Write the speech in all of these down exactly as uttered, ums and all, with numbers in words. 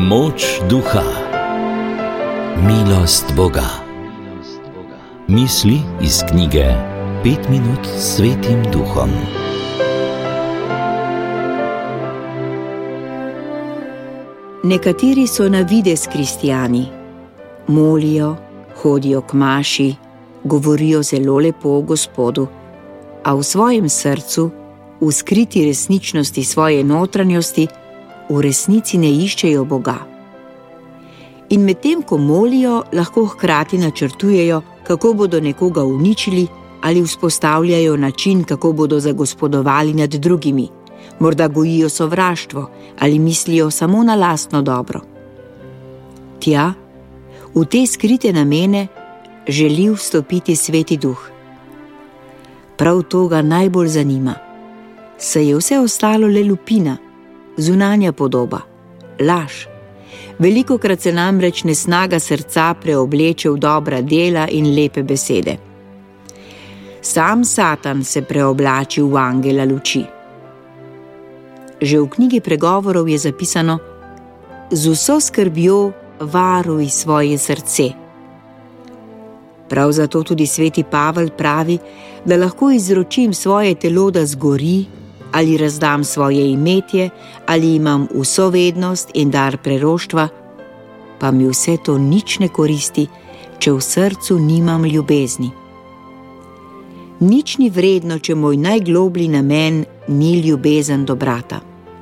Moč duha, milost Boga. Misli iz knjige Pet minut s Svetim Duhom. Nekateri so na videz kristjani, molijo, hodijo k maši, govorijo zelo lepo o Gospodu, a v svojem srcu, v skriti resničnosti svoje notranjosti, v resnici ne iščejo Boga. In medtem, ko molijo, lahko hkrati načrtujejo, kako bodo nekoga uničili ali vzpostavljajo način, kako bodo zagospodovali nad drugimi, morda gojijo sovraštvo ali mislijo samo na lastno dobro. Tja, v te skrite namene želi vstopiti Sveti Duh. Prav to ga najbolj zanima, saj je vse ostalo le lupina, zunanja podoba, laž. Velikokrat se namreč nesnaga srca preobleče v dobra dela in lepe besede. Sam Satan se preoblači v angela luči. Že v knjigi Pregovorov je zapisano: z vso skrbjo varuj svoje srce. Prav zato tudi sveti Pavel pravi, da lahko izročim svoje telo, da zgori, ali razdam svoje imetje, ali imam vso vednost in dar preroštva, pa mi vse to nič ne koristi, če v srcu nimam ljubezni. Nič ni vredno, če moj najgloblji namen ni ljubezen do brata.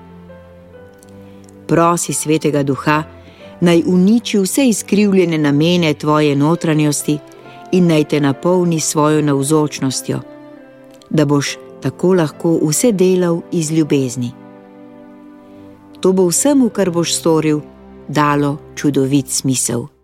Prosi Svetega Duha, naj uniči vse izkrivljene namene tvoje notranjosti in naj te napolni svojo navzočnostjo, da boš tako lahko vse delal iz ljubezni. To bo vsemu, kar boš storil, dalo čudovit smisel.